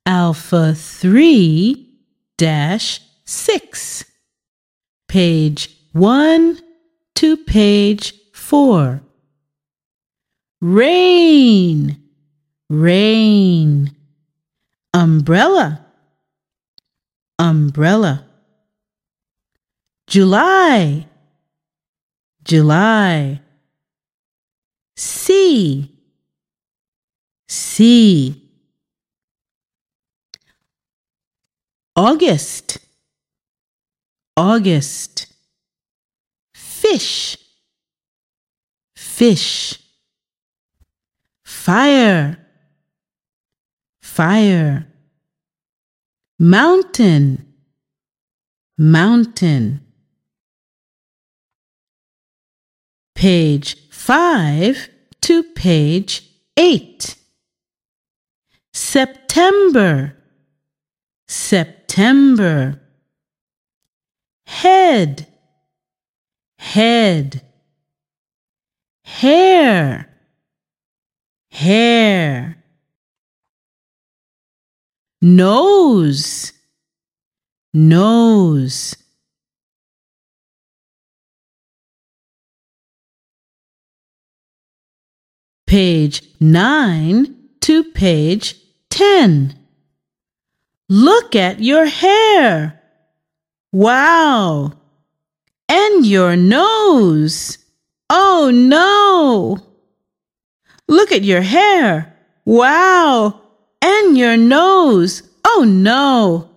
Alpha 3-6. Page 1 to page 4. Rain, rain. Umbrella, umbrella. July, July. Sea, sea. August, August. Fish, fish. Fire, fire. Mountain, mountain. Page 5 to page 8. September, September. Head, head. Hair, hair. Nose, nose. Page 9 to page 10. Look at your hair. Wow! And your nose. Oh no! Look at your hair. Wow! And your nose. Oh no!